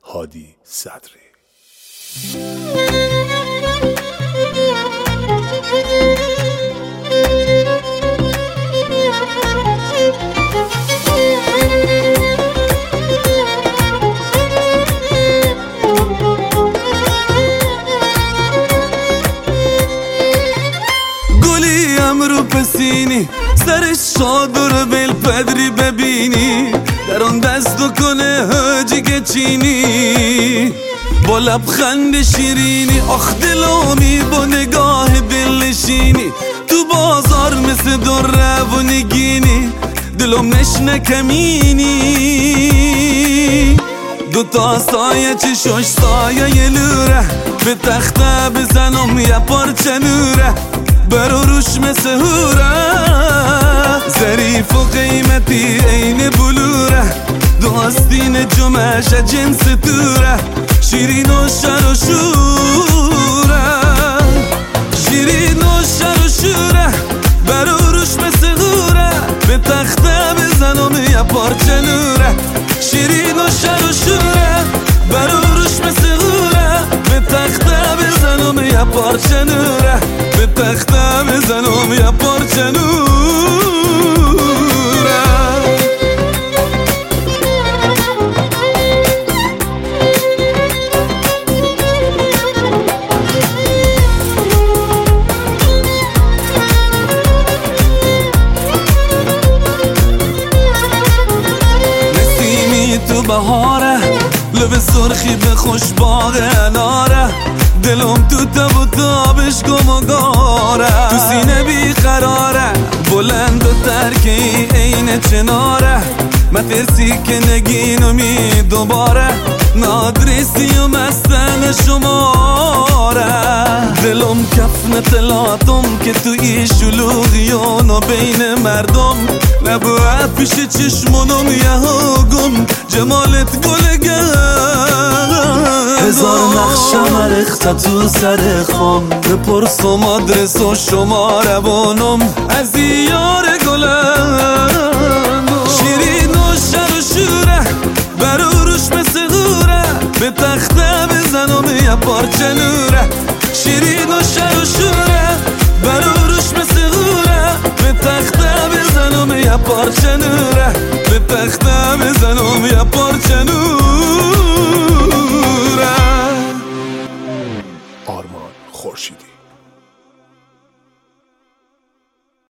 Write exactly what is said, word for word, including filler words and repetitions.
هادی صدری. گلیم رو پسینی سرش شادر بیل پدری ببینی در اون دست و کنه هجی چینی با لبخند شیرینی آخ دلامی با نگاه دلشینی تو بازار مثل در و نگینی دلم نشنه کمینی دوتا سایه چشوش سایه یه لوره به تخته بزنم یه پارچه نوره برو روش مثل هوره ظریف و قیمتی عین بلوره دو آستین جمعش جنس توره شیرین و شر و شوره شیرین و شر و شوره برو روش مثل هوره به تخته بزنم یه پارچه نوره شیرین و شر و شوره برو روش مثل هوره به تخته بزنم یه پارچه نوره به تخته بزنم یه پارچه نوره. نسیمی تو بهاره لب سرخی به خوش باغ اناره دلم تو تب و تابش گم و گاره تو سینه بی قراره بلند و ترکی عین چناره مترسی که نگینو می دوباره نادرسی و مستن شماره دلم کفن تلاتم که توی شلوغیانا بین مردم نبوه پیش چشمونم یه گم جمالت گلگم هزار نقشم رخت تو سر خم بپرسم آدرس و شماره بانم از یار گلم شیرین و شر و شوره برو روش مثل غوره به تخته بزنم یه پارچه نوره شیرین و شر و شوره برو روش مثل غوره به تخته بزنم یه پارچه نوره به تخته بزنم یه پارچه نوره.